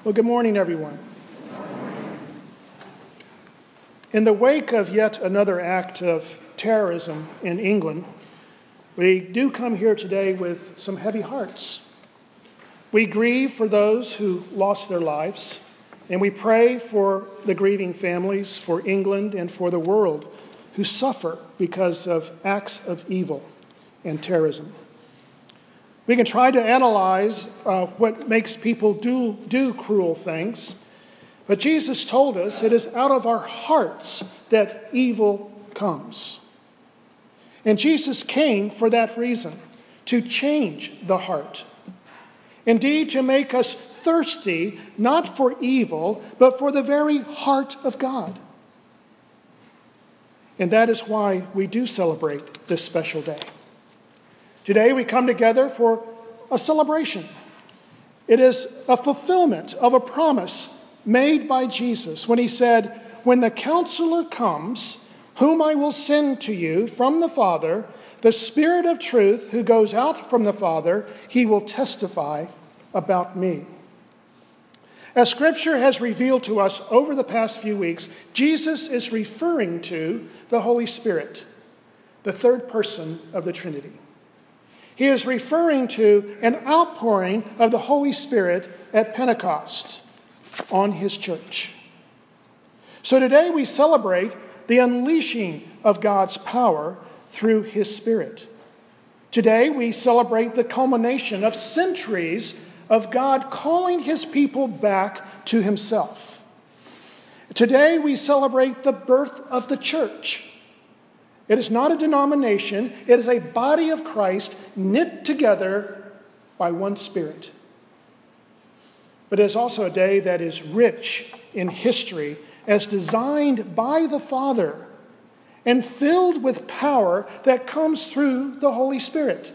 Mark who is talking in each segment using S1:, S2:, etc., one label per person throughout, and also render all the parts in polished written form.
S1: Well, good morning, everyone. In the wake of yet another act of terrorism in England, we do come here today with some heavy hearts. We grieve for those who lost their lives, and we pray for the grieving families, for England, and for the world who suffer because of acts of evil and terrorism. We can try to analyze what makes people do cruel things, but Jesus told us it is out of our hearts that evil comes. And Jesus came for that reason, to change the heart. Indeed, to make us thirsty, not for evil, but for the very heart of God. And that is why we do celebrate this special day. Today we come together for a celebration. It is a fulfillment of a promise made by Jesus when he said, "When the Counselor comes, whom I will send to you from the Father, the Spirit of truth who goes out from the Father, he will testify about me." As Scripture has revealed to us over the past few weeks, Jesus is referring to the Holy Spirit, the third person of the Trinity. He is referring to an outpouring of the Holy Spirit at Pentecost on his church. So today we celebrate the unleashing of God's power through his Spirit. Today we celebrate the culmination of centuries of God calling his people back to himself. Today we celebrate the birth of the church. It is not a denomination, it is a body of Christ knit together by one Spirit. But it is also a day that is rich in history as designed by the Father and filled with power that comes through the Holy Spirit.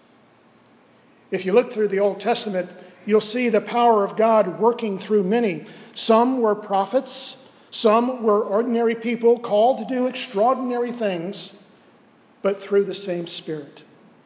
S1: If you look through the Old Testament, you'll see the power of God working through many. Some were prophets, some were ordinary people called to do extraordinary things, but through the same Spirit.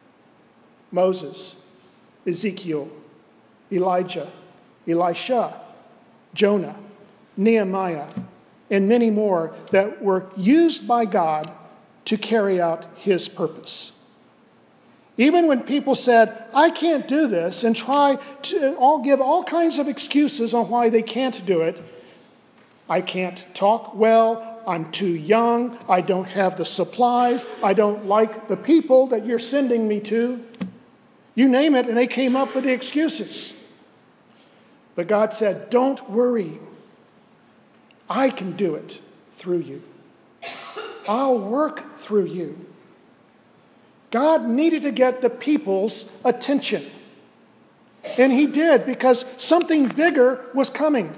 S1: Moses, Ezekiel, Elijah, Elisha, Jonah, Nehemiah, and many more that were used by God to carry out his purpose. Even when people said, "I can't do this," and try to give all kinds of excuses on why they can't do it, "I can't talk well, I'm too young, I don't have the supplies, I don't like the people that you're sending me to." You name it, and they came up with the excuses. But God said, "Don't worry. I can do it through you. I'll work through you." God needed to get the people's attention. And he did, because something bigger was coming.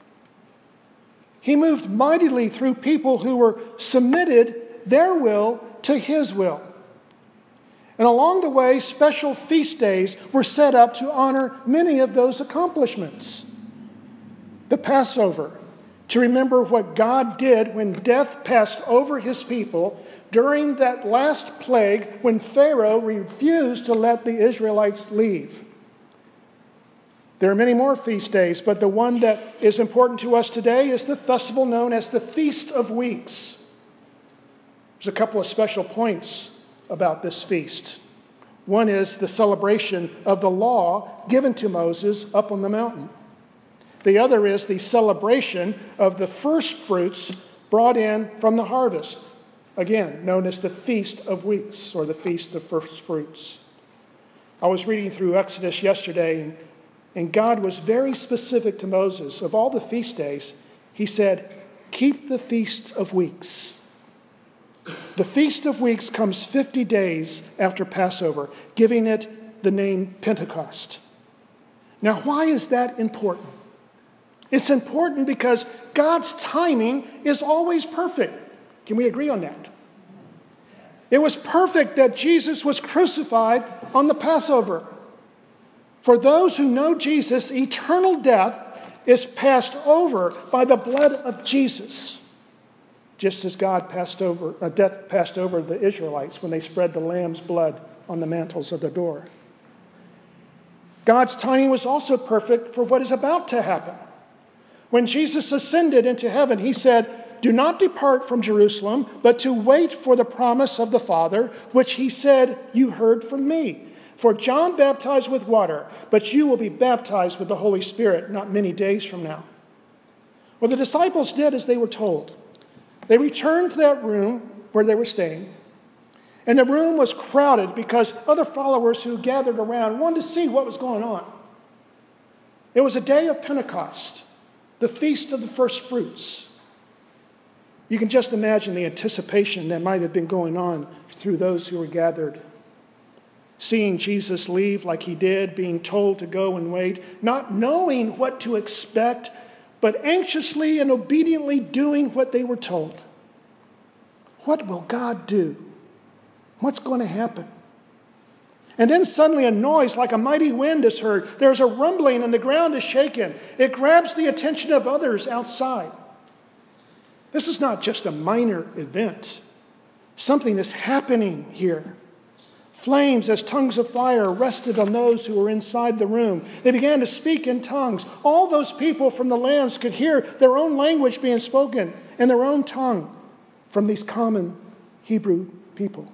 S1: He moved mightily through people who were submitted their will to his will. And along the way, special feast days were set up to honor many of those accomplishments. The Passover, to remember what God did when death passed over his people during that last plague when Pharaoh refused to let the Israelites leave. There are many more feast days, but the one that is important to us today is the festival known as the Feast of Weeks. There's a couple of special points about this feast. One is the celebration of the law given to Moses up on the mountain. The other is the celebration of the first fruits brought in from the harvest, again, known as the Feast of Weeks, or the Feast of First Fruits. I was reading through Exodus yesterday, and God was very specific to Moses. Of all the feast days, he said, "Keep the Feast of Weeks." The Feast of Weeks comes 50 days after Passover, giving it the name Pentecost. Now, why is that important? It's important because God's timing is always perfect. Can we agree on that? It was perfect that Jesus was crucified on the Passover. For those who know Jesus, eternal death is passed over by the blood of Jesus. Just as death passed over the Israelites when they spread the lamb's blood on the mantles of the door. God's timing was also perfect for what is about to happen. When Jesus ascended into heaven, he said, "Do not depart from Jerusalem, but to wait for the promise of the Father, which he said, 'You heard from me.' For John baptized with water, but you will be baptized with the Holy Spirit not many days from now." Well, the disciples did as they were told. They returned to that room where they were staying, and the room was crowded because other followers who gathered around wanted to see what was going on. It was a day of Pentecost, the feast of the first fruits. You can just imagine the anticipation that might have been going on through those who were gathered. Seeing Jesus leave like he did, being told to go and wait, not knowing what to expect, but anxiously and obediently doing what they were told. What will God do? What's going to happen? And then suddenly a noise like a mighty wind is heard. There's a rumbling and the ground is shaken. It grabs the attention of others outside. This is not just a minor event. Something is happening here. Flames as tongues of fire rested on those who were inside the room. They began to speak in tongues. All those people from the lands could hear their own language being spoken in their own tongue from these common Hebrew people.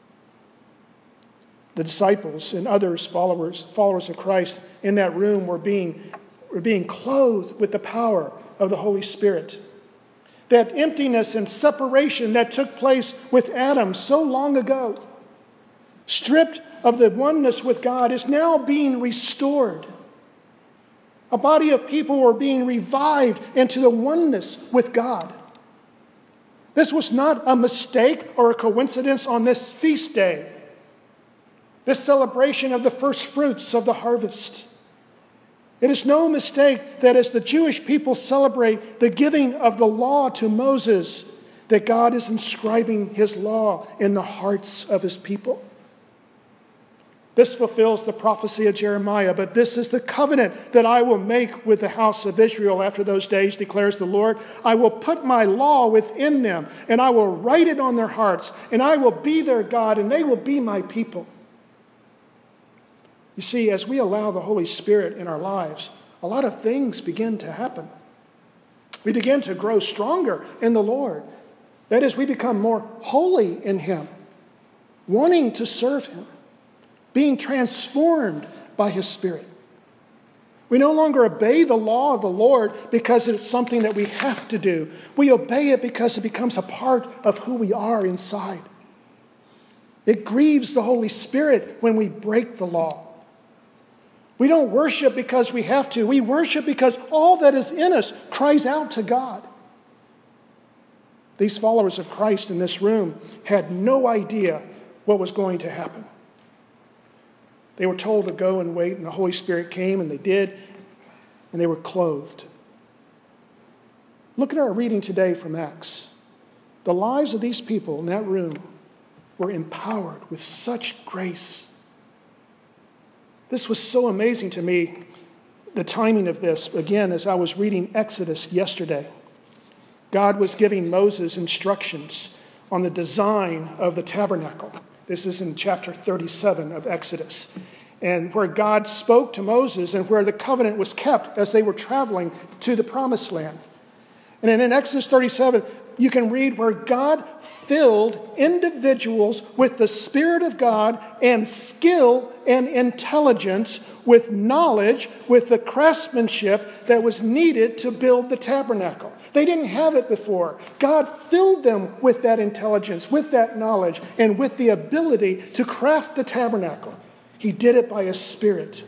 S1: The disciples and others, followers of Christ in that room were being clothed with the power of the Holy Spirit. That emptiness and separation that took place with Adam so long ago, stripped of the oneness with God, is now being restored. A body of people were being revived into the oneness with God. This was not a mistake or a coincidence on this feast day, this celebration of the first fruits of the harvest. It is no mistake that as the Jewish people celebrate the giving of the law to Moses, that God is inscribing his law in the hearts of his people. This fulfills the prophecy of Jeremiah, but this is the covenant that I will make with the house of Israel after those days, declares the Lord. I will put my law within them, and I will write it on their hearts, and I will be their God, and they will be my people. You see, as we allow the Holy Spirit in our lives, a lot of things begin to happen. We begin to grow stronger in the Lord. That is, we become more holy in him, wanting to serve him, being transformed by his Spirit. We no longer obey the law of the Lord because it's something that we have to do. We obey it because it becomes a part of who we are inside. It grieves the Holy Spirit when we break the law. We don't worship because we have to. We worship because all that is in us cries out to God. These followers of Christ in this room had no idea what was going to happen. They were told to go and wait, and the Holy Spirit came, and they did, and they were clothed. Look at our reading today from Acts. The lives of these people in that room were empowered with such grace. This was so amazing to me, the timing of this. Again, as I was reading Exodus yesterday, God was giving Moses instructions on the design of the tabernacle. This is in chapter 37 of Exodus, and where God spoke to Moses and where the covenant was kept as they were traveling to the promised land. And then in Exodus 37, you can read where God filled individuals with the Spirit of God and skill and intelligence, with knowledge, with the craftsmanship that was needed to build the tabernacle. They didn't have it before. God filled them with that intelligence, with that knowledge, and with the ability to craft the tabernacle. He did it by his Spirit.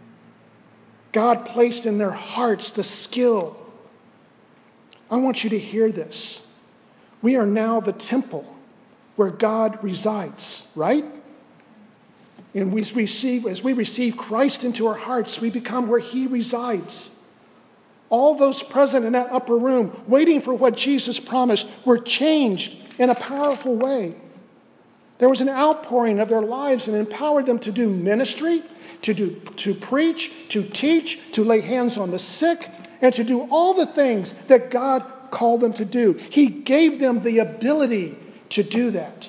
S1: God placed in their hearts the skill. I want you to hear this. We are now the temple where God resides, right? And as we receive Christ into our hearts, we become where he resides. All those present in that upper room, waiting for what Jesus promised, were changed in a powerful way. There was an outpouring of their lives and empowered them to do ministry, to preach, to teach, to lay hands on the sick, and to do all the things that God called them to do. He gave them the ability to do that.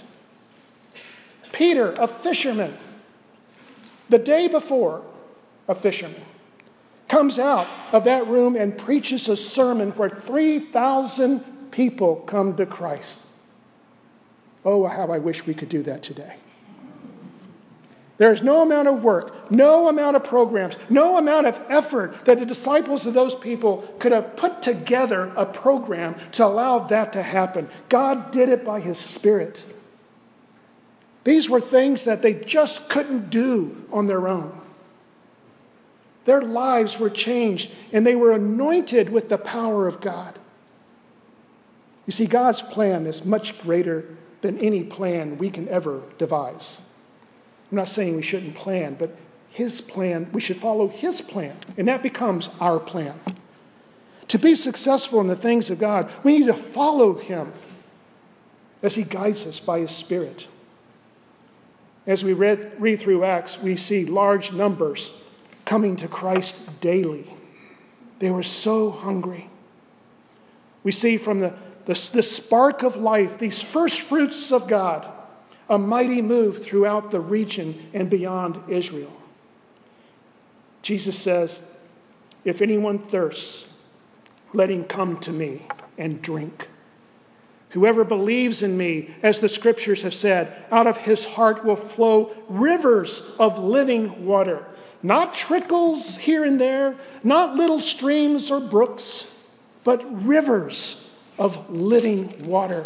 S1: Peter, a fisherman, the day before, a fisherman, comes out of that room and preaches a sermon where 3,000 people come to Christ. Oh, how I wish we could do that today. There is no amount of work, no amount of programs, no amount of effort that the disciples of those people could have put together a program to allow that to happen. God did it by His Spirit. These were things that they just couldn't do on their own. Their lives were changed, and they were anointed with the power of God. You see, God's plan is much greater than any plan we can ever devise. I'm not saying we shouldn't plan, but His plan, we should follow His plan, and that becomes our plan. To be successful in the things of God, we need to follow Him as He guides us by His Spirit. As we read through Acts, we see large numbers coming to Christ daily. They were so hungry. We see from the spark of life, these first fruits of God, a mighty move throughout the region and beyond Israel. Jesus says, if anyone thirsts, let him come to me and drink. Whoever believes in me, as the scriptures have said, out of his heart will flow rivers of living water. Not trickles here and there, not little streams or brooks, but rivers of living water.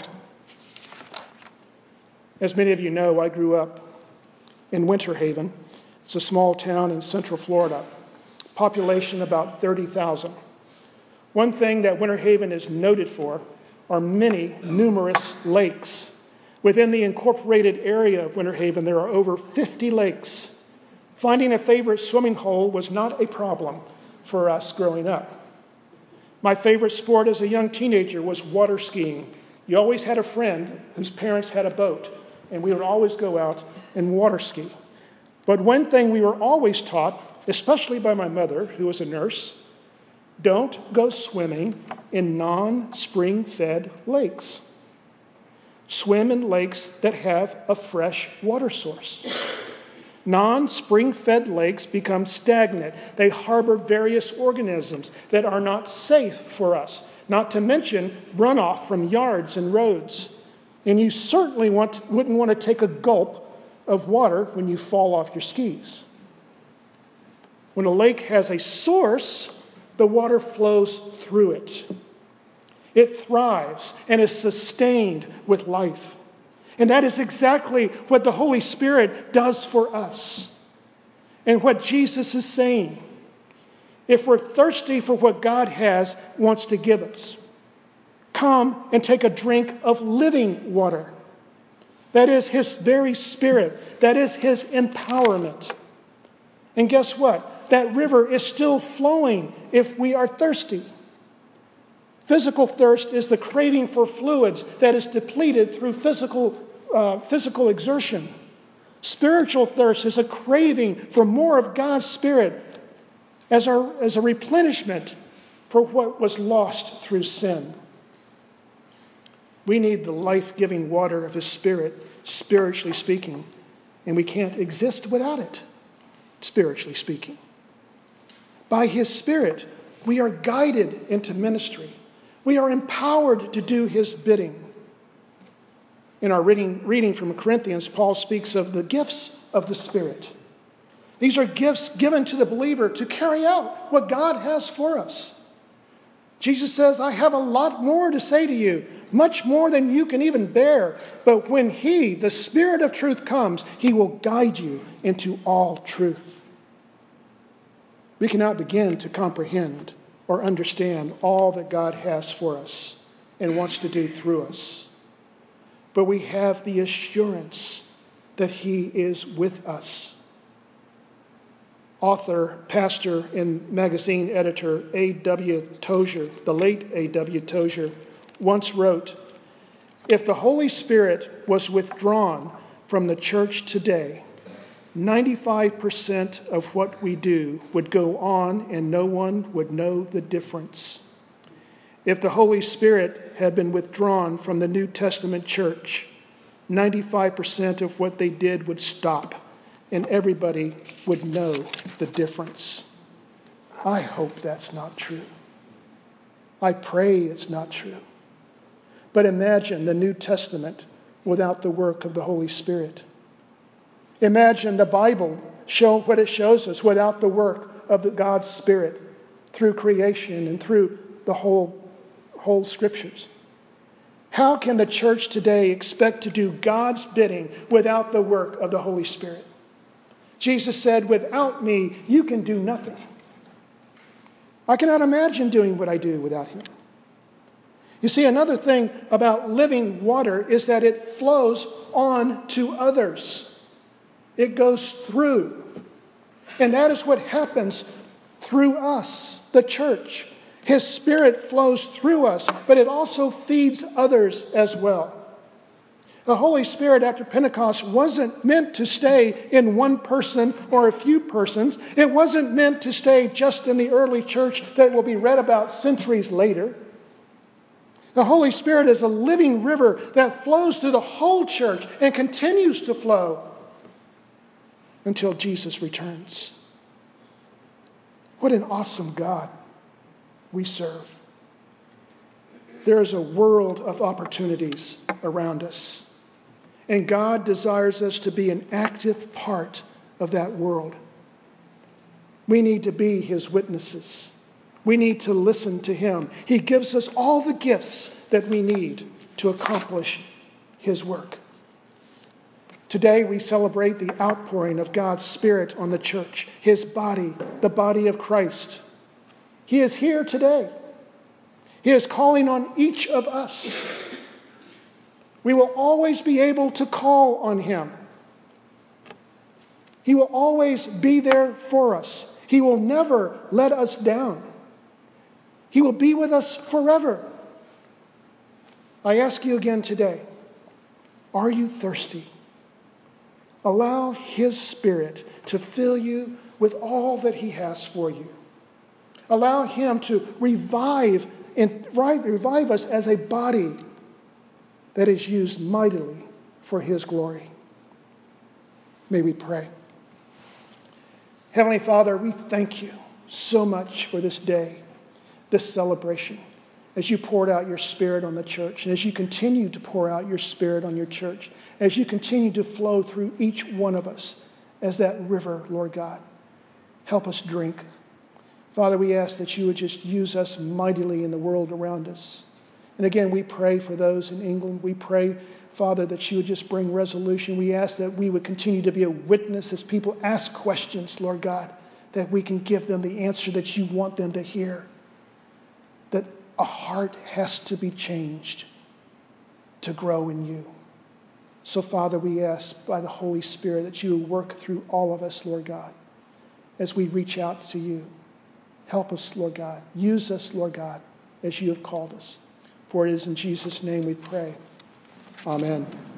S1: As many of you know, I grew up in Winter Haven. It's a small town in Central Florida. Population about 30,000. One thing that Winter Haven is noted for are many numerous lakes. Within the incorporated area of Winter Haven, there are over 50 lakes. Finding a favorite swimming hole was not a problem for us growing up. My favorite sport as a young teenager was water skiing. You always had a friend whose parents had a boat, and we would always go out and water ski. But one thing we were always taught, especially by my mother, who was a nurse, don't go swimming in non-spring-fed lakes. Swim in lakes that have a fresh water source. Non-spring-fed lakes become stagnant. They harbor various organisms that are not safe for us, not to mention runoff from yards and roads. And you certainly wouldn't want to take a gulp of water when you fall off your skis. When a lake has a source, the water flows through it. It thrives and is sustained with life. And that is exactly what the Holy Spirit does for us. And what Jesus is saying. If we're thirsty for what God wants to give us, come and take a drink of living water. That is His very Spirit. That is His empowerment. And guess what? That river is still flowing if we are thirsty. Physical thirst is the craving for fluids that is depleted through physical exertion. Spiritual thirst is a craving for more of God's Spirit as a replenishment for what was lost through sin. We need the life-giving water of His Spirit, spiritually speaking, and we can't exist without it, spiritually speaking. By His Spirit, we are guided into ministry. We are empowered to do His bidding. In our reading from Corinthians, Paul speaks of the gifts of the Spirit. These are gifts given to the believer to carry out what God has for us. Jesus says, I have a lot more to say to you, much more than you can even bear. But when He, the Spirit of truth, comes, He will guide you into all truth. We cannot begin to comprehend or understand all that God has for us and wants to do through us. But we have the assurance that He is with us. Author, pastor, and magazine editor A.W. Tozer, the late A.W. Tozer, once wrote, if the Holy Spirit was withdrawn from the church today, 95% of what we do would go on and no one would know the difference. If the Holy Spirit had been withdrawn from the New Testament church, 95% of what they did would stop and everybody would know the difference. I hope that's not true. I pray it's not true. But imagine the New Testament without the work of the Holy Spirit. Imagine the Bible show what it shows us without the work of God's Spirit through creation and through the whole Scriptures. How can the church today expect to do God's bidding without the work of the Holy Spirit? Jesus said, "Without me, you can do nothing." I cannot imagine doing what I do without him. You see, another thing about living water is that it flows on to others. It goes through. And that is what happens through us, the church. His Spirit flows through us, but it also feeds others as well. The Holy Spirit after Pentecost wasn't meant to stay in one person or a few persons. It wasn't meant to stay just in the early church that will be read about centuries later. The Holy Spirit is a living river that flows through the whole church and continues to flow until Jesus returns. What an awesome God we serve. There is a world of opportunities around us. And God desires us to be an active part of that world. We need to be his witnesses. We need to listen to him. He gives us all the gifts that we need to accomplish his work. Today we celebrate the outpouring of God's Spirit on the church, his body, the body of Christ. He is here today. He is calling on each of us. We will always be able to call on him. He will always be there for us. He will never let us down. He will be with us forever. I ask you again today, are you thirsty? Allow his Spirit to fill you with all that he has for you. Allow him to revive us as a body that is used mightily for his glory. May we pray. Heavenly Father, we thank you so much for this day, this celebration, as you poured out your Spirit on the church, and as you continue to pour out your Spirit on your church, as you continue to flow through each one of us as that river, Lord God. Help us drink. Father, we ask that you would just use us mightily in the world around us. And again, we pray for those in England. We pray, Father, that you would just bring resolution. We ask that we would continue to be a witness as people ask questions, Lord God, that we can give them the answer that you want them to hear. That a heart has to be changed to grow in you. So, Father, we ask by the Holy Spirit that you would work through all of us, Lord God, as we reach out to you. Help us, Lord God. Use us, Lord God, as you have called us. For it is in Jesus' name we pray. Amen.